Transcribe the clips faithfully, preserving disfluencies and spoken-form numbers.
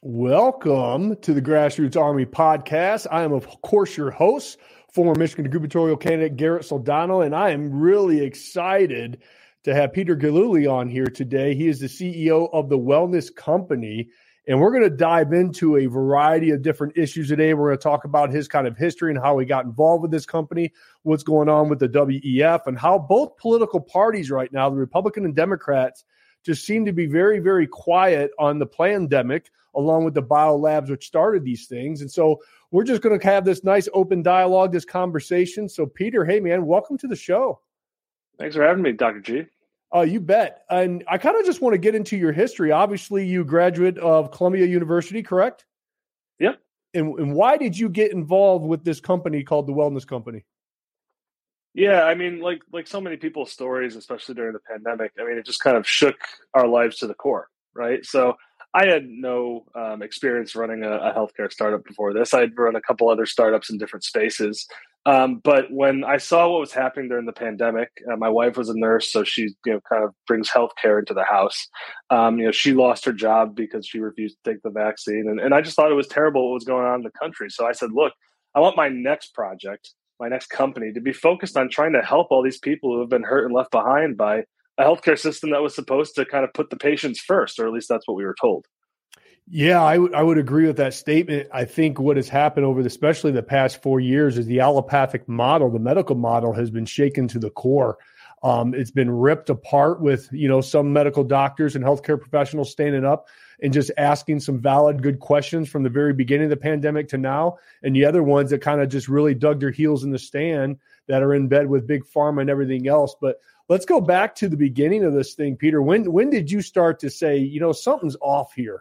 Welcome to the Grassroots Army podcast. I am, of course, your host, former Michigan gubernatorial candidate Garrett Soldano, and I am really excited to have Peter Gillooly on here today. He is the C E O of The Wellness Company, and we're going to dive into a variety of different issues today. We're going to talk about his kind of history and how he got involved with this company, what's going on with the W E F, and how both political parties right now, the Republican and Democrats, just seem to be very, very quiet on the pandemic, along with the biolabs which started these things. And so we're just going to have this nice open dialogue, this conversation. So Peter, hey man, welcome to the show. Thanks for having me, Doctor G. Uh, you bet. And I kind of just want to get into your history. Obviously, you graduate of Columbia University, correct? Yep. And, and why did you get involved with this company called The Wellness Company? Yeah, I mean, like like so many people's stories, especially during the pandemic, I mean, it just kind of shook our lives to the core, right? So I had no um, experience running a, a healthcare startup before this. I'd run a couple other startups in different spaces. Um, but when I saw what was happening during the pandemic, uh, my wife was a nurse, so she you know kind of brings healthcare into the house. Um, you know, she lost her job because she refused to take the vaccine, and, and I just thought it was terrible what was going on in the country. So I said, look, I want my next project, my next company, to be focused on trying to help all these people who have been hurt and left behind by a healthcare system that was supposed to kind of put the patients first, or at least that's what we were told. Yeah, I, w- I would agree with that statement. I think what has happened over, the, especially the past four years, is the allopathic model, the medical model, has been shaken to the core. Um, it's been ripped apart with, you know, some medical doctors and healthcare professionals standing up and just asking some valid, good questions from the very beginning of the pandemic to now. And the other ones that kind of just really dug their heels in the stand, that are in bed with big pharma and everything else. But let's go back to the beginning of this thing, Peter. When when did you start to say, you know, something's off here?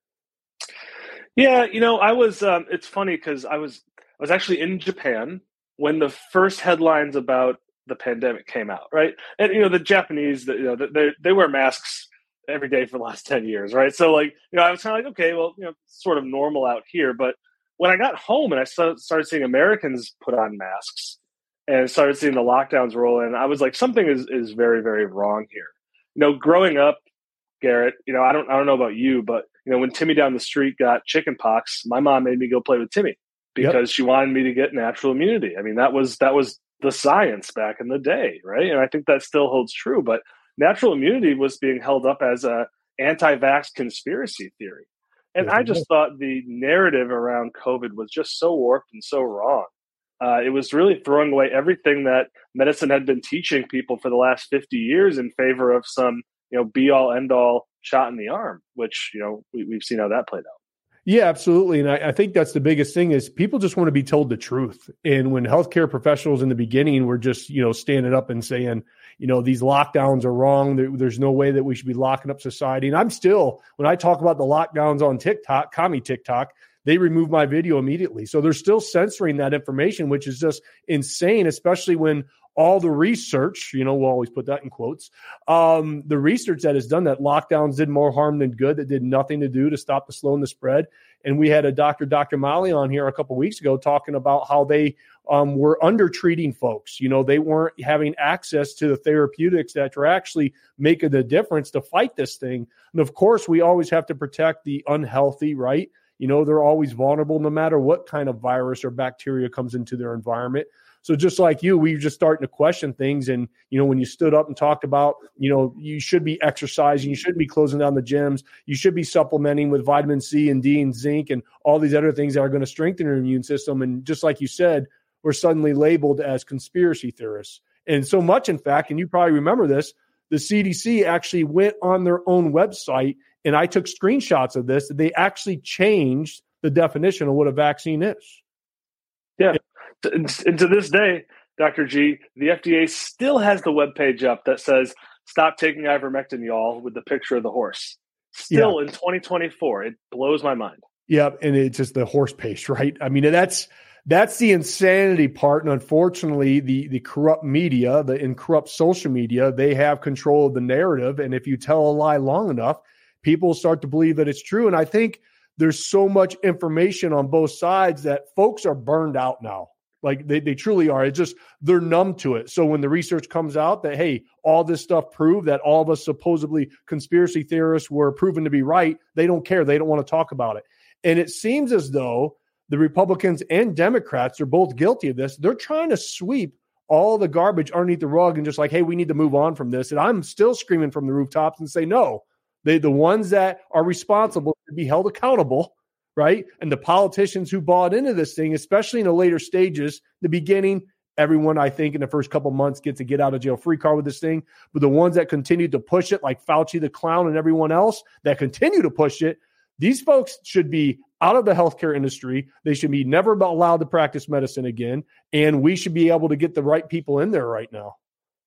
Yeah, you know, I was. Um, it's funny because I was I was actually in Japan when the first headlines about the pandemic came out, right? And you know, the Japanese, you know, they they wear masks every day for the last ten years, right? So like, you know, I was kind of like, okay, well, you know, sort of normal out here. But when I got home and I started seeing Americans put on masks and started seeing the lockdowns roll in, I was like, something is is very, very wrong here. You know, growing up, Garrett, you know, I don't I don't know about you, but you know, when Timmy down the street got chicken pox, my mom made me go play with Timmy because yep. she wanted me to get natural immunity. I mean, that was that was the science back in the day, right? And I think that still holds true. But natural immunity was being held up as a anti-vax conspiracy theory. And mm-hmm. I just thought the narrative around COVID was just so warped and so wrong. Uh, it was really throwing away everything that medicine had been teaching people for the last fifty years in favor of some, you know, be-all, end-all shot in the arm, which, you know, we, we've seen how that played out. Yeah, absolutely. And I, I think that's the biggest thing is people just want to be told the truth. And when healthcare professionals in the beginning were just, you know, standing up and saying, you know, these lockdowns are wrong. There, there's no way that we should be locking up society. And I'm still, when I talk about the lockdowns on TikTok, commie TikTok, they remove my video immediately. So they're still censoring that information, which is just insane, especially when all the research, you know, we'll always put that in quotes, um, the research that has done that lockdowns did more harm than good, that did nothing to do to stop the slowing the spread. And we had a doctor, Doctor Malley, on here a couple of weeks ago talking about how they um, were under-treating folks. You know, they weren't having access to the therapeutics that are actually making the difference to fight this thing. And of course, we always have to protect the unhealthy, right? You know, they're always vulnerable no matter what kind of virus or bacteria comes into their environment. So just like you, we were just starting to question things. And, you know, when you stood up and talked about, you know, you should be exercising, you shouldn't be closing down the gyms, you should be supplementing with vitamin C and D and zinc and all these other things that are going to strengthen your immune system. And just like you said, we're suddenly labeled as conspiracy theorists. And so much, in fact, and you probably remember this, the C D C actually went on their own website, and I took screenshots of this, that they actually changed the definition of what a vaccine is. Yeah. And to this day, Doctor G, the F D A still has the webpage up that says, stop taking ivermectin, y'all, with the picture of the horse. Still yeah. in twenty twenty-four. It blows my mind. Yeah, and it's just the horse paste, right? I mean, that's that's the insanity part. And unfortunately, the, the corrupt media, the and corrupt social media, they have control of the narrative. And if you tell a lie long enough, people start to believe that it's true. And I think there's so much information on both sides that folks are burned out now. Like they, they truly are. It's just they're numb to it. So when the research comes out that, hey, all this stuff proved that all of us supposedly conspiracy theorists were proven to be right, they don't care. They don't want to talk about it. And it seems as though the Republicans and Democrats are both guilty of this. They're trying to sweep all the garbage underneath the rug and just like, hey, we need to move on from this. And I'm still screaming from the rooftops and say, no, they, the ones that are responsible to be held accountable, right? And the politicians who bought into this thing, especially in the later stages, the beginning, everyone, I think, in the first couple months gets a get out of jail free card with this thing. But the ones that continue to push it, like Fauci the clown and everyone else that continue to push it, these folks should be out of the healthcare industry. They should be never allowed to practice medicine again. And we should be able to get the right people in there right now.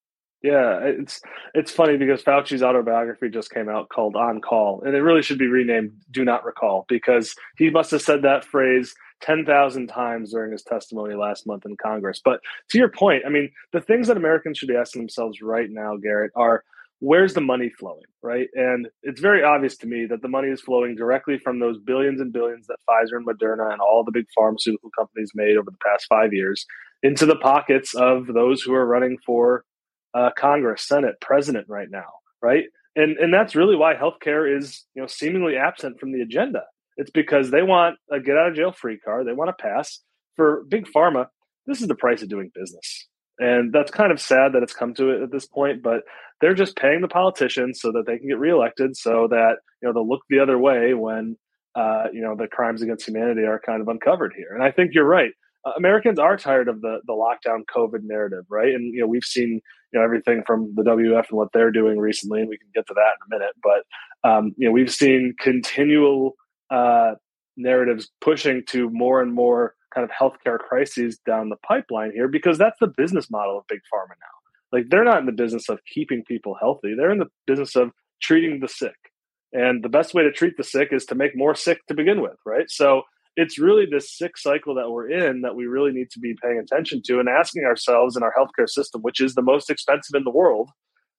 Yeah, it's it's funny because Fauci's autobiography just came out called On Call, and it really should be renamed Do Not Recall, because he must have said that phrase ten thousand times during his testimony last month in Congress. But to your point, I mean, the things that Americans should be asking themselves right now, Garrett, are where's the money flowing, right? And it's very obvious to me that the money is flowing directly from those billions and billions that Pfizer and Moderna and all the big pharmaceutical companies made over the past five years into the pockets of those who are running for Uh, Congress, Senate, President right now, right? And and that's really why healthcare is, you know, seemingly absent from the agenda. It's because they want a get out of jail free card. They want to pass. For big pharma, this is the price of doing business. And that's kind of sad that it's come to it at this point, but they're just paying the politicians so that they can get reelected, so that, you know, they'll look the other way when, uh, you know, the crimes against humanity are kind of uncovered here. And I think you're right. Uh, Americans are tired of the the lockdown COVID narrative, right? And, you know, we've seen, you know, everything from the W F and what they're doing recently, and we can get to that in a minute. But, um, you know, we've seen continual uh, narratives pushing to more and more kind of healthcare crises down the pipeline here, because that's the business model of big pharma now. Like, they're not in the business of keeping people healthy. They're in the business of treating the sick. And the best way to treat the sick is to make more sick to begin with, right? So it's really this sick cycle that we're in that we really need to be paying attention to and asking ourselves in our healthcare system, which is the most expensive in the world,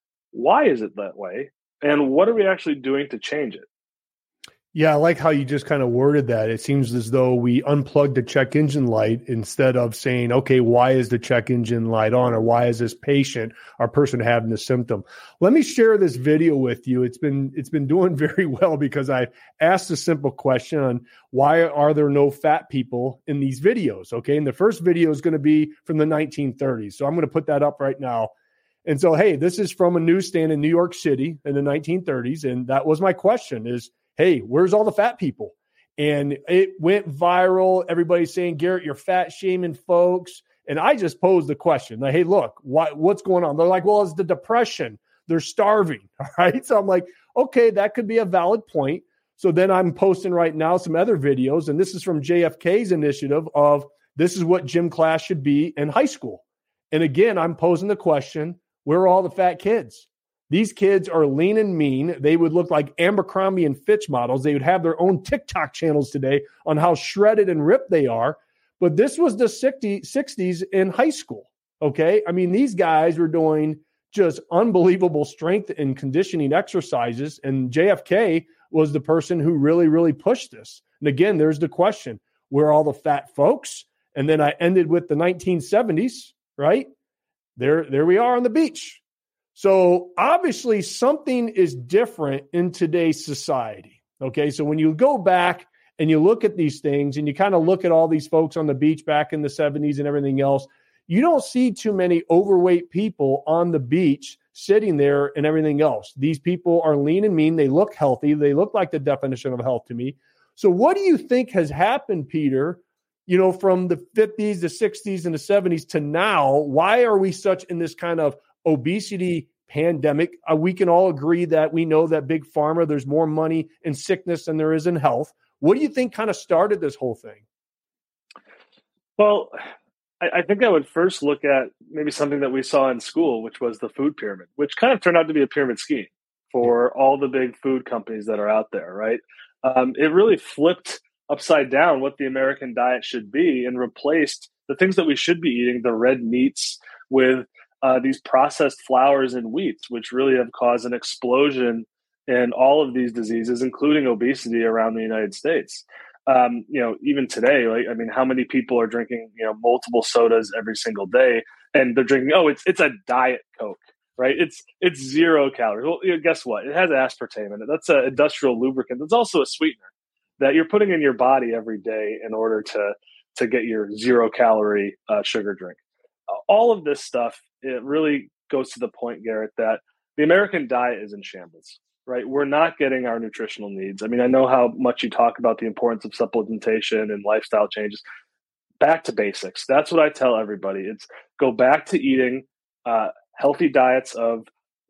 why is it that way? And what are we actually doing to change it? Yeah, I like how you just kind of worded that. It seems as though we unplugged the check engine light instead of saying, okay, why is the check engine light on, or why is this patient or person having the symptom? Let me share this video with you. It's been it's been doing very well because I asked a simple question on why are there no fat people in these videos? Okay, and the first video is going to be from the nineteen thirties. So I'm going to put that up right now. And so, hey, this is from a newsstand in New York City in the nineteen thirties. And that was my question is, hey, where's all the fat people? And it went viral. Everybody's saying, Garrett, you're fat shaming folks. And I just posed the question, like, hey, look, what, what's going on? They're like, well, it's the depression. They're starving. All right. So I'm like, okay, that could be a valid point. So then I'm posting right now some other videos. And this is from J F K's initiative of this is what gym class should be in high school. And again, I'm posing the question, where are all the fat kids? These kids are lean and mean. They would look like Abercrombie and Fitch models. They would have their own TikTok channels today on how shredded and ripped they are. But this was the sixties in high school, okay? I mean, these guys were doing just unbelievable strength and conditioning exercises, and J F K was the person who really, really pushed this. And again, there's the question, where are all the fat folks? And then I ended with the nineteen seventies, right? There, there we are on the beach. So obviously something is different in today's society. Okay. So when you go back and you look at these things and you kind of look at all these folks on the beach back in the seventies and everything else, you don't see too many overweight people on the beach sitting there and everything else. These people are lean and mean. They look healthy. They look like the definition of health to me. So what do you think has happened, Peter, you know, from the fifties, the sixties, and the seventies to now? Why are we such in this kind of obesity pandemic? Uh, we can all agree that we know that big pharma, there's more money in sickness than there is in health. What do you think kind of started this whole thing? Well, I, I think I would first look at maybe something that we saw in school, which was the food pyramid, which kind of turned out to be a pyramid scheme for all the big food companies that are out there, right? Um, it really flipped upside down what the American diet should be and replaced the things that we should be eating, the red meats, with Uh, these processed flours and wheats, which really have caused an explosion in all of these diseases, including obesity around the United States. um, you know, even today, like, I mean, how many people are drinking, you know, multiple sodas every single day, and they're drinking, oh, it's, it's a Diet Coke, right? It's, it's zero calories. Well, you know, guess what? It has aspartame in it. That's an industrial lubricant. It's also a sweetener that you're putting in your body every day in order to, to get your zero calorie uh, sugar drink. Uh, all of this stuff, it really goes to the point, Garrett, that the American diet is in shambles, right? We're not getting our nutritional needs. I mean, I know how much you talk about the importance of supplementation and lifestyle changes. Back to basics. That's what I tell everybody. It's go back to eating uh, healthy diets of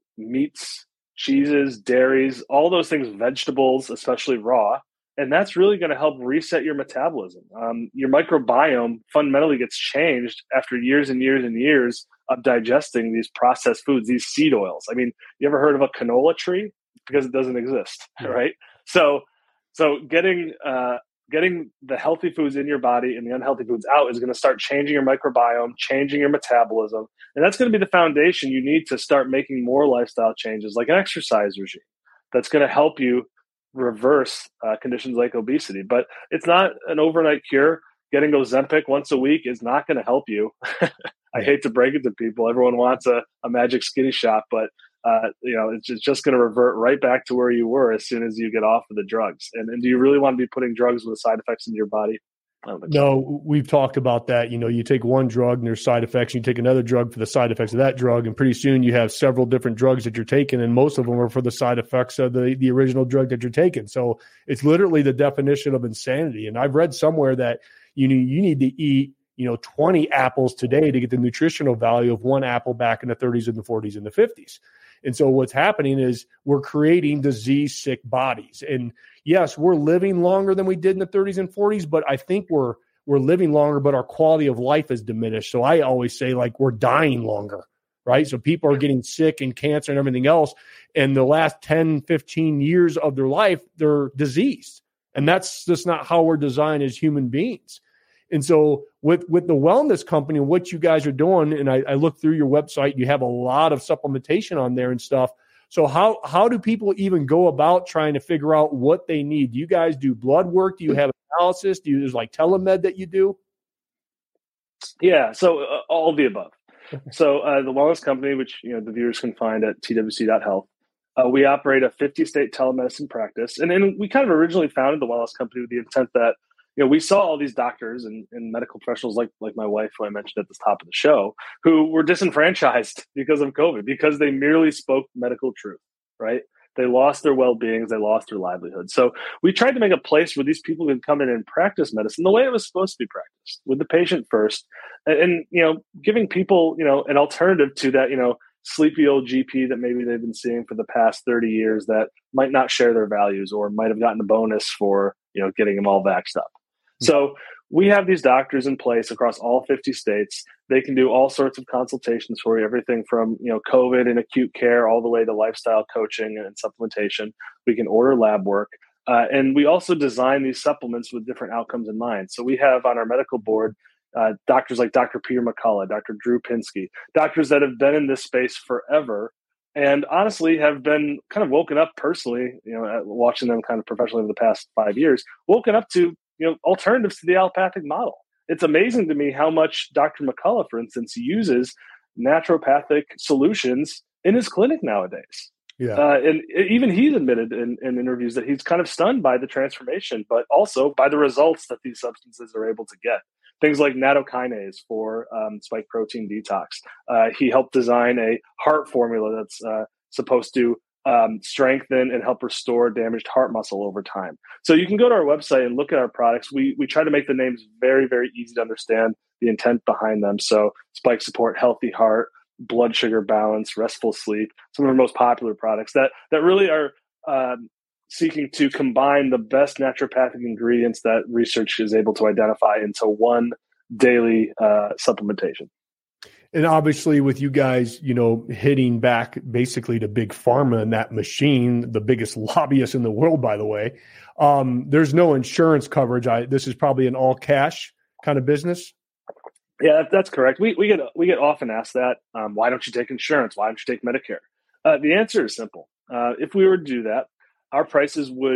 meats, cheeses, dairies, all those things, vegetables, especially raw. And that's really going to help reset your metabolism. Um, your microbiome fundamentally gets changed after years and years and years of digesting these processed foods, these seed oils. I mean, you ever heard of a canola tree? Because it doesn't exist, right? So, so getting uh, getting the healthy foods in your body and the unhealthy foods out is going to start changing your microbiome, changing your metabolism, and that's going to be the foundation you need to start making more lifestyle changes, like an exercise regime, that's going to help you reverse uh, conditions like obesity. But it's not an overnight cure. Getting Ozempic once a week is not going to help you. I hate to break it to people. Everyone wants a, a magic skinny shot, but uh, you know, it's just, just going to revert right back to where you were as soon as you get off of the drugs. And, and do you really want to be putting drugs with side effects into your body? I don't think No, so. We've talked about that. You know, you take one drug and there's side effects. You take another drug for the side effects of that drug, and pretty soon you have several different drugs that you're taking, and most of them are for the side effects of the, the original drug that you're taking. So it's literally the definition of insanity. And I've read somewhere that you need, you need to eat, you know, twenty apples today to get the nutritional value of one apple back in the thirties and the forties and the fifties. And so what's happening is we're creating disease-sick bodies. And yes, we're living longer than we did in the thirties and forties, but I think we're we're living longer, but our quality of life is diminished. So I always say, like, we're dying longer, right? So people are getting sick and cancer and everything else. And the last ten, fifteen years of their life, they're diseased. And that's just not how we're designed as human beings. And so with, with the wellness company and what you guys are doing, and I, I look through your website, you have a lot of supplementation on there and stuff. So how, how do people even go about trying to figure out what they need? Do you guys do blood work? Do you have analysis? Do you, there's like telemed that you do? Yeah. So uh, all of the above. So uh, the wellness company, which, you know, the viewers can find at T W C dot health, uh, we operate a fifty state telemedicine practice. And then we kind of originally founded the wellness company with the intent that, you know, we saw all these doctors and, and medical professionals like like my wife, who I mentioned at the top of the show, who were disenfranchised because of COVID, because they merely spoke medical truth, right? They lost their well-beings, they lost their livelihood. So we tried to make a place where these people could come in and practice medicine the way it was supposed to be practiced, with the patient first, and, and you know, giving people, you know, an alternative to that, you know, sleepy old G P that maybe they've been seeing for the past thirty years that might not share their values or might have gotten a bonus for, you know, getting them all vaxxed up. So we have these doctors in place across all fifty states. They can do all sorts of consultations for you, everything from, you know, COVID and acute care all the way to lifestyle coaching and supplementation. We can order lab work. Uh, and we also design these supplements with different outcomes in mind. So we have on our medical board uh, doctors like Doctor Peter McCullough, Doctor Drew Pinsky, doctors that have been in this space forever and honestly have been kind of woken up personally, you know, watching them kind of professionally over the past five years, woken up to, you know, alternatives to the allopathic model. It's amazing to me how much Doctor McCullough, for instance, uses naturopathic solutions in his clinic nowadays. Yeah. Uh, and even he's admitted in, in interviews that he's kind of stunned by the transformation, but also by the results that these substances are able to get. Things like nattokinase for um, spike protein detox. Uh, he helped design a heart formula that's uh, supposed to um, strengthen and help restore damaged heart muscle over time. So you can go to our website and look at our products. We we try to make the names very, very easy to understand the intent behind them. So Spike Support, Healthy Heart, Blood Sugar Balance, Restful Sleep, some of our most popular products that that really are um, seeking to combine the best naturopathic ingredients that research is able to identify into one daily uh, supplementation. And obviously with you guys, you know, hitting back basically to big pharma and that machine, the biggest lobbyist in the world, by the way, um, there's no insurance coverage. I, this is probably an all cash kind of business. Yeah, that's correct. We we get we get often asked that. Um, why don't you take insurance? Why don't you take Medicare? Uh, the answer is simple. Uh, if we were to do that, our prices would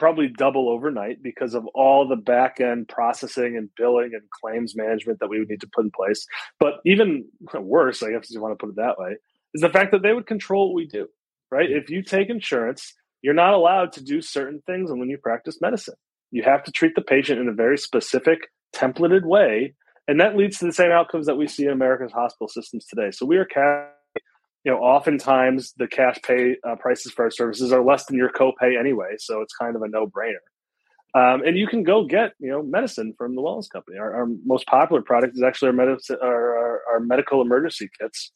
probably double overnight because of all the back end processing and billing and claims management that we would need to put in place. But even worse, I guess you want to put it that way, is the fact that they would control what we do, right? If you take insurance, you're not allowed to do certain things when you practice medicine. You have to treat the patient in a very specific, templated way. And that leads to the same outcomes that we see in America's hospital systems today. So we are cash, you know, oftentimes the cash pay uh, prices for our services are less than your copay anyway. So it's kind of a no-brainer. Um, and you can go get, you know, medicine from the wellness company. Our, our most popular product is actually our, medicine, our, our, our medical emergency kits.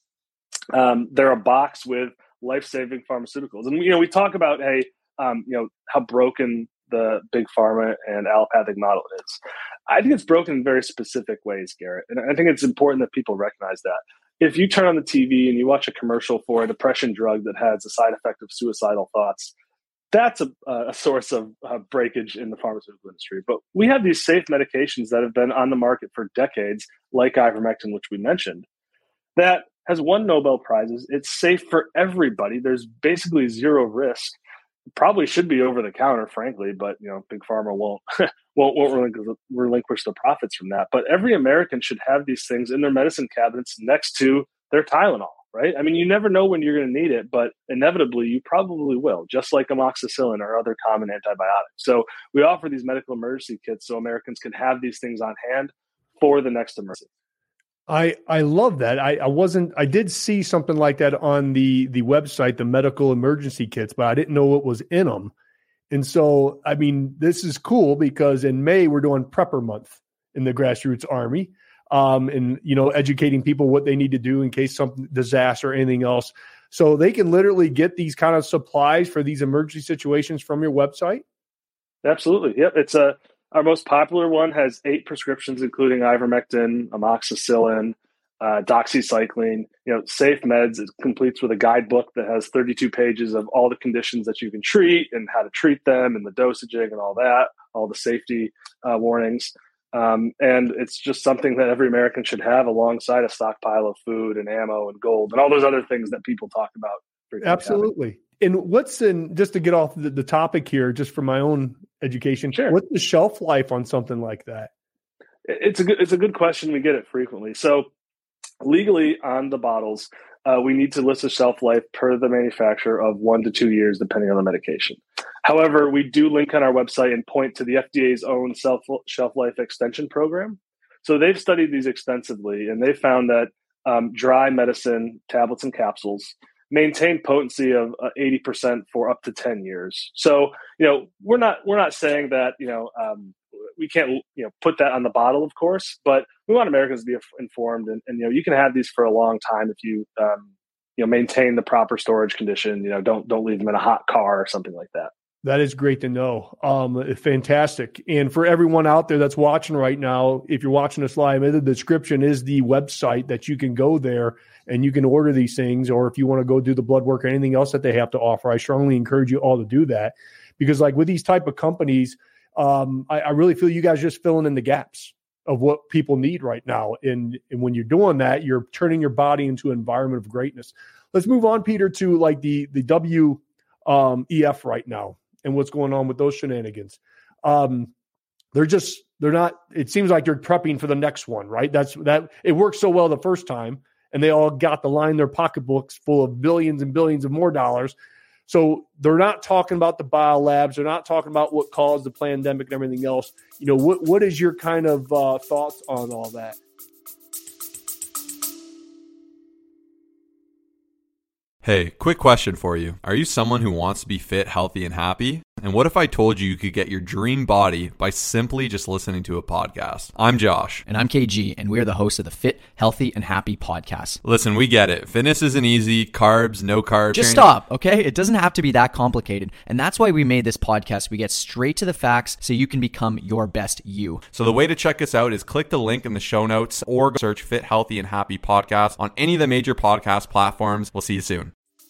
Um, they're a box with life-saving pharmaceuticals. And, you know, we talk about, hey, um, you know, how broken the big pharma and allopathic model is. I think it's broken in very specific ways, Garrett. And I think it's important that people recognize that. If you turn on the T V and you watch a commercial for a depression drug that has a side effect of suicidal thoughts, that's a, a source of uh, breakage in the pharmaceutical industry. But we have these safe medications that have been on the market for decades, like ivermectin, which we mentioned, that has won Nobel Prizes. It's safe for everybody. There's basically zero risk. Probably should be over the counter, frankly, but you know, big pharma won't won't, won't relinquish, relinquish the profits from that. But every American should have these things in their medicine cabinets next to their Tylenol, right? I mean, you never know when you're going to need it, but inevitably you probably will, just like amoxicillin or other common antibiotics. So we offer these medical emergency kits so Americans can have these things on hand for the next emergency. I, I love that. I, I wasn't, I did see something like that on the, the website, the medical emergency kits, but I didn't know what was in them. And so, I mean, this is cool because in May we're doing prepper month in the Grassroots Army, um, and, you know, educating people what they need to do in case some disaster or anything else. So they can literally get these kind of supplies for these emergency situations from your website. Absolutely. Yep. It's a, Our most popular one has eight prescriptions, including ivermectin, amoxicillin, uh, doxycycline, you know, safe meds. It completes with a guidebook that has thirty-two pages of all the conditions that you can treat and how to treat them and the dosaging and all that, all the safety uh, warnings. Um, and it's just something that every American should have alongside a stockpile of food and ammo and gold and all those other things that people talk about. Absolutely. And what's in, just to get off the, the topic here, just for my own education, sure. What's the shelf life on something like that? It's a good, it's a good question. We get it frequently. So legally on the bottles, uh, we need to list a shelf life per the manufacturer of one to two years, depending on the medication. However, we do link on our website and point to the F D A's own self, shelf life extension program. So they've studied these extensively, and they found that um, dry medicine, tablets and capsules, maintain potency of uh, eighty percent for up to ten years. So, you know, we're not, we're not saying that, you know, um, we can't, you know, put that on the bottle, of course, but we want Americans to be informed and, and, you know, you can have these for a long time if you, um, you know, maintain the proper storage condition, you know, don't, don't leave them in a hot car or something like that. That is great to know. Um, fantastic. And for everyone out there that's watching right now, if you're watching this live, in the description is the website that you can go there and you can order these things. Or if you want to go do the blood work or anything else that they have to offer, I strongly encourage you all to do that. Because like with these type of companies, um, I, I really feel you guys just filling in the gaps of what people need right now. And, and when you're doing that, you're turning your body into an environment of greatness. Let's move on, Peter, to like the, the W E F right now and what's going on with those shenanigans. Um, they're just, they're not, it seems like they're prepping for the next one, right? That's that it worked so well the first time and they all got to line their pocketbooks full of billions and billions of more dollars. So they're not talking about the biolabs. They're not talking about what caused the pandemic and everything else. You know, what, what is your kind of uh, thoughts on all that? Hey, quick question for you. Are you someone who wants to be fit, healthy, and happy? And what if I told you you could get your dream body by simply just listening to a podcast? I'm Josh. And I'm K G, and we're the hosts of the Fit, Healthy, and Happy podcast. Listen, we get it. Fitness isn't easy. Carbs, no carbs. Just stop, okay? It doesn't have to be that complicated. And that's why we made this podcast. We get straight to the facts so you can become your best you. So the way to check us out is click the link in the show notes or search Fit, Healthy, and Happy podcast on any of the major podcast platforms. We'll see you soon.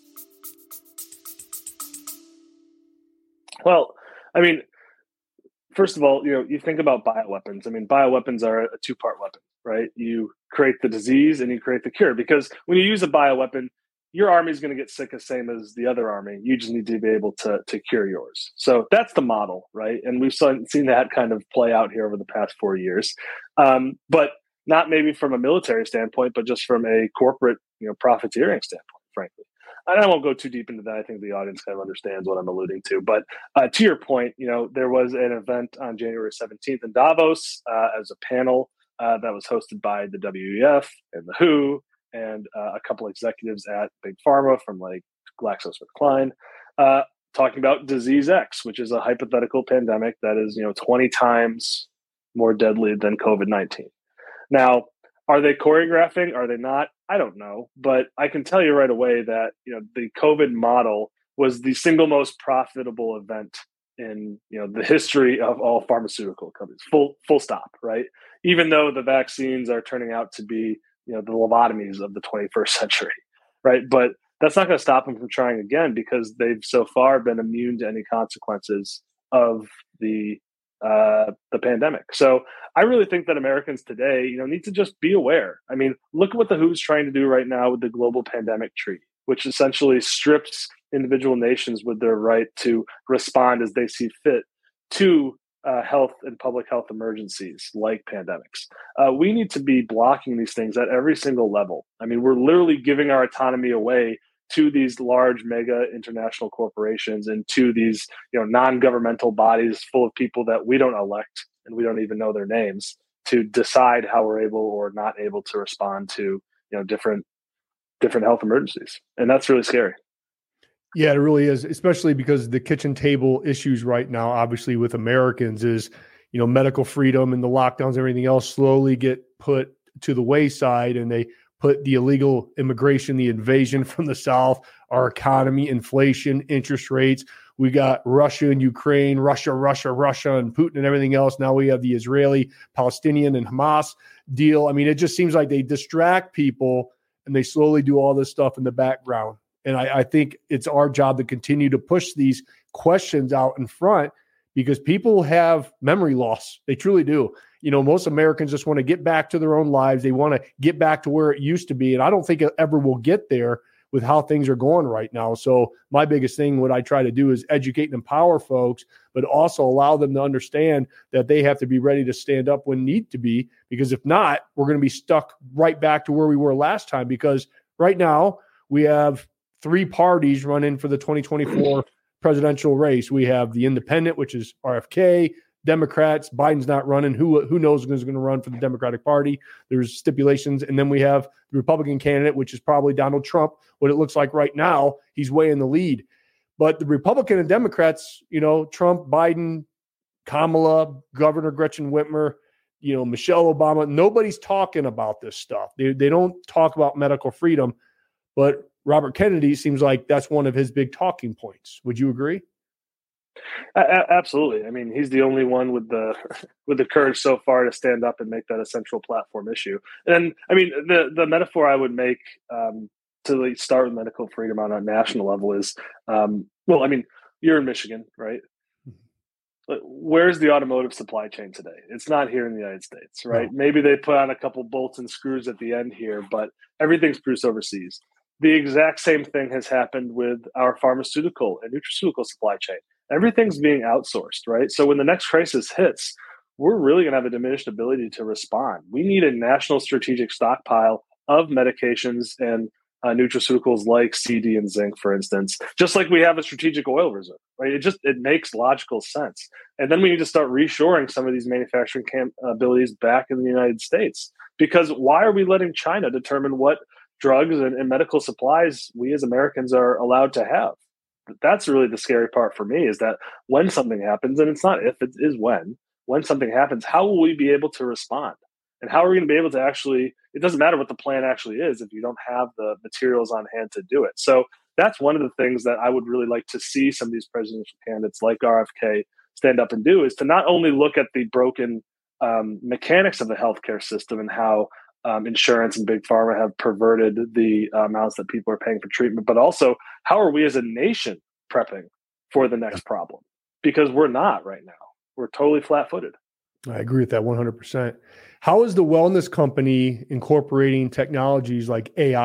Well, I mean, first of all, you know, you think about bioweapons. I mean, bioweapons are a two-part weapon, right? You create the disease and you create the cure, because when you use a bioweapon, your army is going to get sick the same as the other army. You just need to be able to to cure yours. So that's the model, right? And we've seen that kind of play out here over the past four years. Um, but not maybe from a military standpoint, but just from a corporate, you know, profiteering standpoint, frankly. And I won't go too deep into that. I think the audience kind of understands what I'm alluding to. But uh, to your point, you know, there was an event on January seventeenth in Davos uh, as a panel uh, that was hosted by the W E F and the W H O and uh, a couple executives at Big Pharma from like GlaxoSmithKline, uh, talking about Disease X, which is a hypothetical pandemic that is, you know, twenty times more deadly than COVID nineteen. Now, are they choreographing? Are they not? I don't know. But I can tell you right away that, you know, the COVID model was the single most profitable event in, you know, the history of all pharmaceutical companies. Full full stop, right? Even though the vaccines are turning out to be, you know, the lobotomies of the twenty-first century, right? But that's not going to stop them from trying again because they've so far been immune to any consequences of the uh, the pandemic. So I really think that Americans today, you know, need to just be aware. I mean, look at what the W H O's trying to do right now with the Global Pandemic Treaty, which essentially strips individual nations with their right to respond as they see fit to uh, health and public health emergencies like pandemics. Uh, we need to be blocking these things at every single level. I mean, we're literally giving our autonomy away to these large mega international corporations and to these, you know, non-governmental bodies full of people that we don't elect and we don't even know their names to decide how we're able or not able to respond to, you know, different different health emergencies. And that's really scary. Yeah, it really is, especially because the kitchen table issues right now, obviously with Americans is, you know, medical freedom and the lockdowns and everything else slowly get put to the wayside, and they put the illegal immigration, the invasion from the South, our economy, inflation, interest rates. We got Russia and Ukraine, Russia, Russia, Russia, and Putin and everything else. Now we have the Israeli, Palestinian, and Hamas deal. I mean, it just seems like they distract people and they slowly do all this stuff in the background. And I, I think it's our job to continue to push these questions out in front because people have memory loss. They truly do. You know, most Americans just want to get back to their own lives. They want to get back to where it used to be. And I don't think it ever will get there with how things are going right now. So my biggest thing, what I try to do is educate and empower folks, but also allow them to understand that they have to be ready to stand up when need to be, because if not, we're going to be stuck right back to where we were last time. Because right now we have three parties running for the twenty twenty-four presidential race. We have the Independent, which is R F K, Democrats. Biden's not running. Who who knows who's going to run for the Democratic Party? There's stipulations. And then we have the Republican candidate, which is probably Donald Trump. What it looks like right now, he's way in the lead. But the Republican and Democrats, you know, Trump, Biden, Kamala, Governor Gretchen Whitmer, you know, Michelle Obama, nobody's talking about this stuff. They they don't talk about medical freedom. But Robert Kennedy seems like that's one of his big talking points. Would you agree? A- absolutely. I mean, he's the only one with the with the courage so far to stand up and make that a central platform issue. And I mean, the the metaphor I would make um, to start with medical freedom on a national level is, um, well, I mean, you're in Michigan, right? But where's the automotive supply chain today? It's not here in the United States, right? No. Maybe they put on a couple bolts and screws at the end here, but everything's produced overseas. The exact same thing has happened with our pharmaceutical and nutraceutical supply chain. Everything's being outsourced, right? So when the next crisis hits, we're really going to have a diminished ability to respond. We need a national strategic stockpile of medications and uh, nutraceuticals like C, D, and zinc, for instance, just like we have a strategic oil reserve, right? It just, it makes logical sense. And then we need to start reshoring some of these manufacturing capabilities back in the United States, because why are we letting China determine what drugs and, and medical supplies we as Americans are allowed to have? That's really the scary part for me, is that when something happens, and it's not if, it is when, when something happens, how will we be able to respond? And how are we going to be able to actually, it doesn't matter what the plan actually is if you don't have the materials on hand to do it. So that's one of the things that I would really like to see some of these presidential candidates like R F K stand up and do, is to not only look at the broken um, mechanics of the healthcare system and how Um, insurance and big pharma have perverted the uh, amounts that people are paying for treatment, but also how are we as a nation prepping for the next problem? Because we're not right now. We're totally flat-footed. I agree with that one hundred percent. How is the wellness company incorporating technologies like A I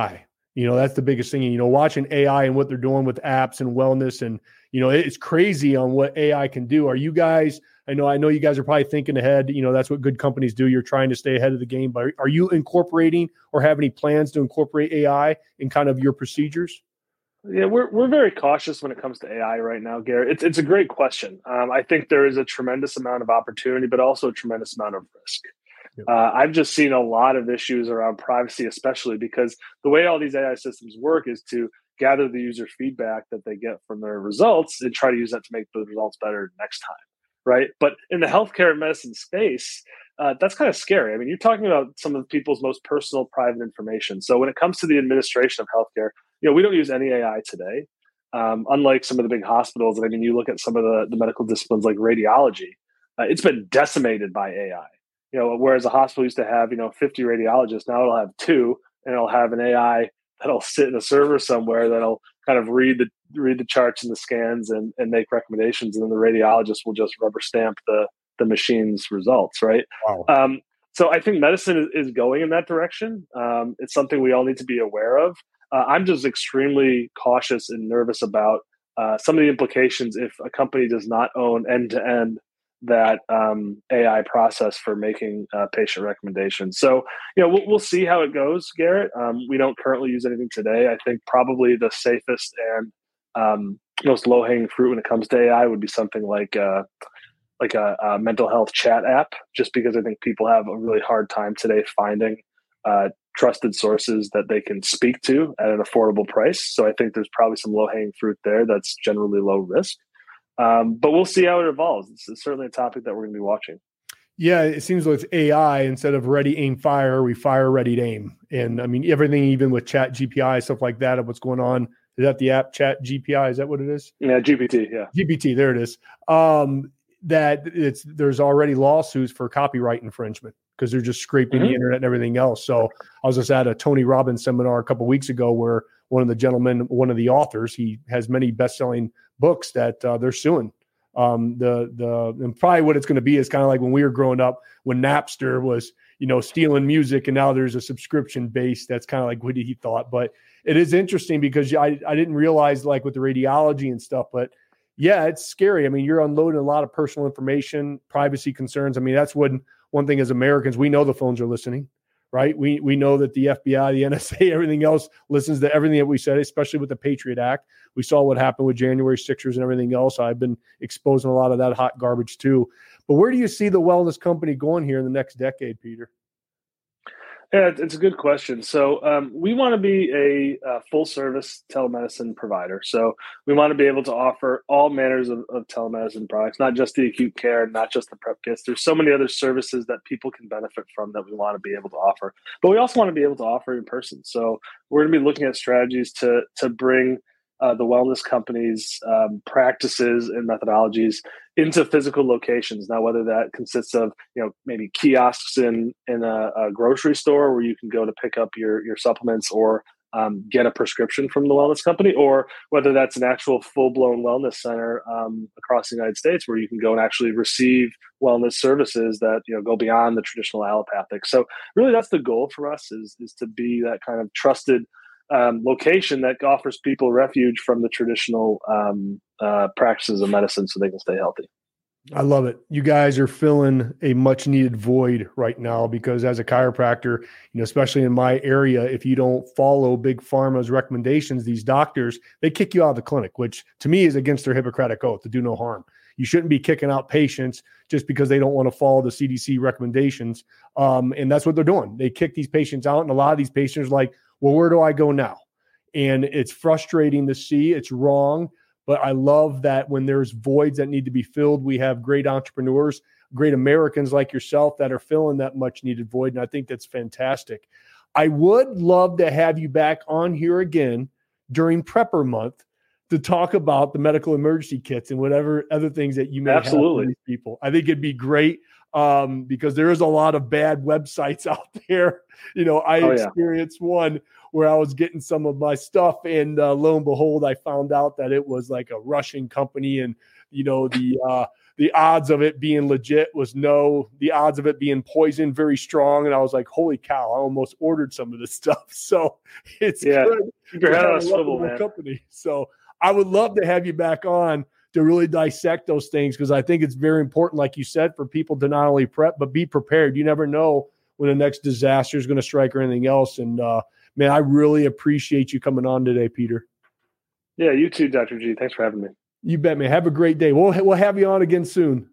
You know, that's the biggest thing. You know, watching A I and what they're doing with apps and wellness, and you know, it's crazy on what A I can do. Are you guys? I know, I know, you guys are probably thinking ahead. You know, that's what good companies do. You're trying to stay ahead of the game. But are you incorporating or have any plans to incorporate A I in kind of your procedures? Yeah, we're we're very cautious when it comes to A I right now, Garrett. It's it's a great question. Um, I think there is a tremendous amount of opportunity, but also a tremendous amount of risk. Yep. Uh, I've just seen a lot of issues around privacy, especially because the way all these A I systems work is to gather the user feedback that they get from their results and try to use that to make the results better next time, right? But in the healthcare and medicine space, uh, that's kind of scary. I mean, you're talking about some of people's most personal, private information. So when it comes to the administration of healthcare, you know, we don't use any A I today, um, unlike some of the big hospitals. And I mean, you look at some of the, the medical disciplines like radiology, uh, it's been decimated by A I. You know, whereas a hospital used to have, you know, fifty radiologists, now it'll have two, and it'll have an A I that'll sit in a server somewhere that'll kind of read the read the charts and the scans and, and make recommendations, and then the radiologist will just rubber stamp the the machine's results, right? Wow. Um, so I think medicine is, is going in that direction. Um, it's something we all need to be aware of. Uh, I'm just extremely cautious and nervous about uh, some of the implications if a company does not own end-to-end that um, A I process for making uh, patient recommendations. So, you know, we'll, we'll see how it goes, Garrett. Um, we don't currently use anything today. I think probably the safest and um, most low-hanging fruit when it comes to A I would be something like uh, like a, a mental health chat app, just because I think people have a really hard time today finding uh, trusted sources that they can speak to at an affordable price. So I think there's probably some low-hanging fruit there that's generally low risk. Um, but we'll see how it evolves. It's, it's certainly a topic that we're going to be watching. Yeah, it seems like A I, instead of ready, aim, fire, we fire, ready, to aim. And I mean, everything, even with Chat G P I, stuff like that, of what's going on. Is that the app, Chat G P I? Is that what it is? Yeah, G P T, yeah. G P T, there it is. Um, that it's there's already lawsuits for copyright infringement because they're just scraping mm-hmm. the internet and everything else. So I was just at a Tony Robbins seminar a couple of weeks ago where one of the gentlemen, one of the authors, he has many best-selling books that uh, they're suing. Um, the the and probably what it's going to be is kind of like when we were growing up, when Napster was, you know, stealing music, and now there's a subscription base. That's kind of like what he thought. But it is interesting because I I didn't realize, like with the radiology and stuff, but yeah, it's scary. I mean, you're unloading a lot of personal information, privacy concerns. I mean, that's one one thing as Americans, we know the phones are listening. Right. We we know that the F B I, the N S A, everything else listens to everything that we said, especially with the Patriot Act. We saw what happened with January sixers and everything else. I've been exposing a lot of that hot garbage too. But where do you see the wellness company going here in the next decade, Peter? Yeah, it's a good question. So um, we want to be a, a full-service telemedicine provider. So we want to be able to offer all manners of, of telemedicine products, not just the acute care, not just the prep kits. There's so many other services that people can benefit from that we want to be able to offer. But we also want to be able to offer in person. So we're going to be looking at strategies to to bring uh, the wellness companies' um, practices and methodologies into physical locations. Now, whether that consists of, you know, maybe kiosks in in a, a grocery store where you can go to pick up your your supplements or um, get a prescription from the wellness company, or whether that's an actual full-blown wellness center um, across the United States where you can go and actually receive wellness services that, you know, go beyond the traditional allopathic. So really that's the goal for us, is is to be that kind of trusted Um, location that offers people refuge from the traditional um, uh, practices of medicine so they can stay healthy. I love it. You guys are filling a much needed void right now, because as a chiropractor, you know, especially in my area, if you don't follow Big Pharma's recommendations, these doctors, they kick you out of the clinic, which to me is against their Hippocratic oath to do no harm. You shouldn't be kicking out patients just because they don't want to follow the C D C recommendations. Um, and that's what they're doing. They kick these patients out. And a lot of these patients are like, well, where do I go now? And it's frustrating to see. It's wrong. But I love that when there's voids that need to be filled, we have great entrepreneurs, great Americans like yourself that are filling that much needed void. And I think that's fantastic. I would love to have you back on here again during Prepper Month to talk about the medical emergency kits and whatever other things that you may Absolutely. have for these people. I think it'd be great um, because there is a lot of bad websites out there. You know, I oh, yeah. experienced one where I was getting some of my stuff, and uh, lo and behold, I found out that it was like a Russian company, and you know the uh, the odds of it being legit was no. The odds of it being poison very strong, and I was like, "Holy cow!" I almost ordered some of this stuff. So it's yeah, good. Keep your head on a swivel, man. Company. So I would love to have you back on to really dissect those things, because I think it's very important, like you said, for people to not only prep but be prepared. You never know when the next disaster is going to strike or anything else. And uh, man, I really appreciate you coming on today, Peter. Yeah, you too, Doctor G. Thanks for having me. You bet, man. Have a great day. We'll we'll have you on again soon.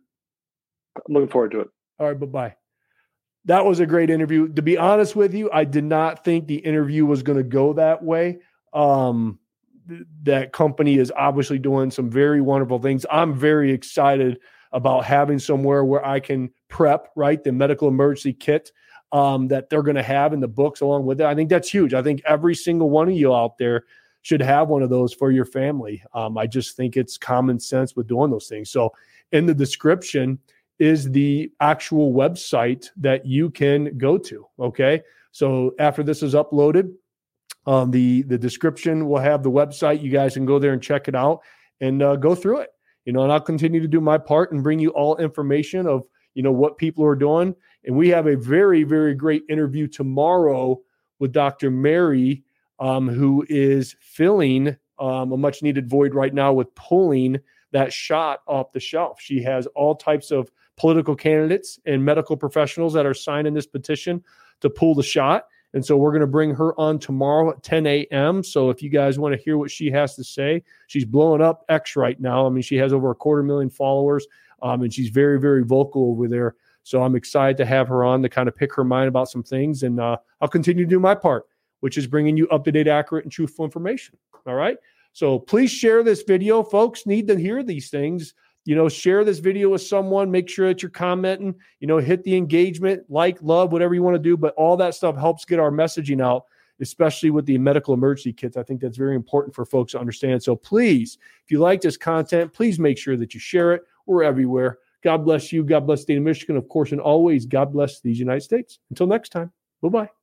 I'm looking forward to it. All right, bye-bye. That was a great interview. To be honest with you, I did not think the interview was going to go that way. Um, th- that company is obviously doing some very wonderful things. I'm very excited about having somewhere where I can prep, right, the medical emergency kit um, that they're going to have in the books along with it. I think that's huge. I think every single one of you out there should have one of those for your family. Um, I just think it's common sense with doing those things. So in the description is the actual website that you can go to. Okay. So after this is uploaded, um, the, the description will have the website. You guys can go there and check it out and uh, go through it, you know, and I'll continue to do my part and bring you all information of, you know, what people are doing. And we have a very, very great interview tomorrow with Doctor Mary, um, who is filling um, a much needed void right now with pulling that shot off the shelf. She has all types of political candidates and medical professionals that are signing this petition to pull the shot. And so we're going to bring her on tomorrow at ten a.m. So if you guys want to hear what she has to say, she's blowing up X right now. I mean, she has over a quarter million followers, um, and she's very, very vocal over there. So I'm excited to have her on to kind of pick her mind about some things. And uh, I'll continue to do my part, which is bringing you up-to-date, accurate, and truthful information. All right? So please share this video. Folks need to hear these things. You know, share this video with someone. Make sure that you're commenting. You know, hit the engagement, like, love, whatever you want to do. But all that stuff helps get our messaging out, especially with the medical emergency kits. I think that's very important for folks to understand. So please, if you like this content, please make sure that you share it. We're everywhere. God bless you. God bless the state of Michigan, of course, and always God bless these United States. Until next time, bye-bye.